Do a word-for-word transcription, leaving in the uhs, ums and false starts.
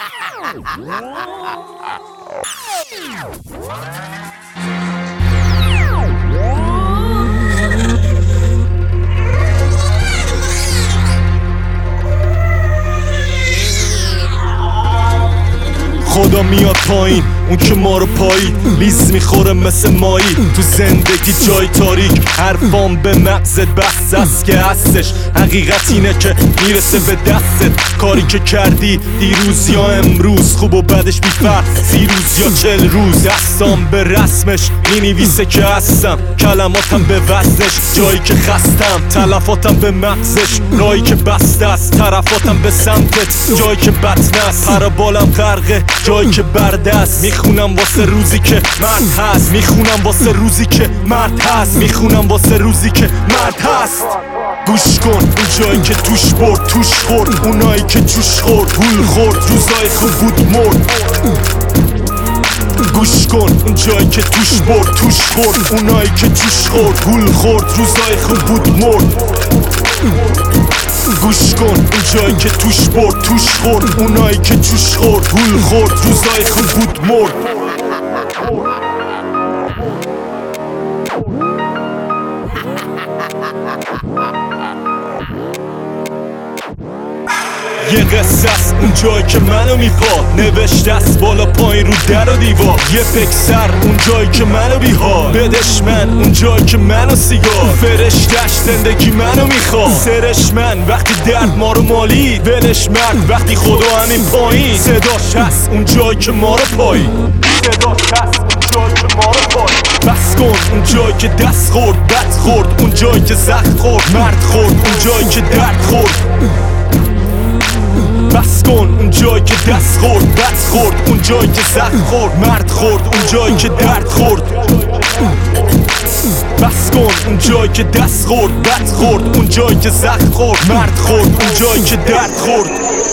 خدا میاد پایین، اون که ما رو پایی لیز میخوره مثل مایی. تو زندگی جای تاریک، حرفام به مغزت بحث است که هستش. حقیقت اینه که میرسه به دستت. کاری که کردی دیروز یا امروز، خوب و بدش بیفرق، سی روز یا چل روز. دستام به رسمش مینویسه که هستم، کلماتم به وزنش. جایی که خستم، تلفاتم به مغزش. راهی که بسته است، طرفاتم به سمتت. جایی که بطن است، پربالم غرقه. جایی که برده است، میخونم واسه روزی که مرد هست. میخونم واسه روزی که مرد هست. میخونم واسه روزی که مرد هست. گوش کن اون جایی که توش برد توش خورد، اونایی که جوش خورد گول خورد، روزای خوب بود مرد. گوش کن اون جایی که توش برد توش خورد، اونایی که جوش خورد گول خورد، روزای خوب بود مرد. گوش کن اون جایی که توش برد توش خورد، اونایی که جوش خورد گول خورد، روزای خوب بود مرد. یه قصه است اون جایی که منو میپاد، نوشته است بالا پایین رو در و دیوار. یه فکر اون جایی که منو بیهار، بدش من اون جایی که منو سیگار. فرشتش زندگی منو میخواد، سرش من وقتی درد ما رو مالید. ولش مرد وقتی خدا همین پایین. صداش هست اون جایی که ما رو پایی، صداش هست اون جایی که ما رو پایی. بس کن اون جایی که دست خورد بد خورد، اون جایی که زخم خورد مرد خورد، اون جایی که درد خورد. بس کن اون جایی که دست خورد بد خورد، اون جایی که زخم خورد مرد خورد، اون جایی که درد خورد. بس کن اون جایی که دست خورد بد خورد، اون جایی که زخم خورد مرد خورد، اون جایی که درد خورد.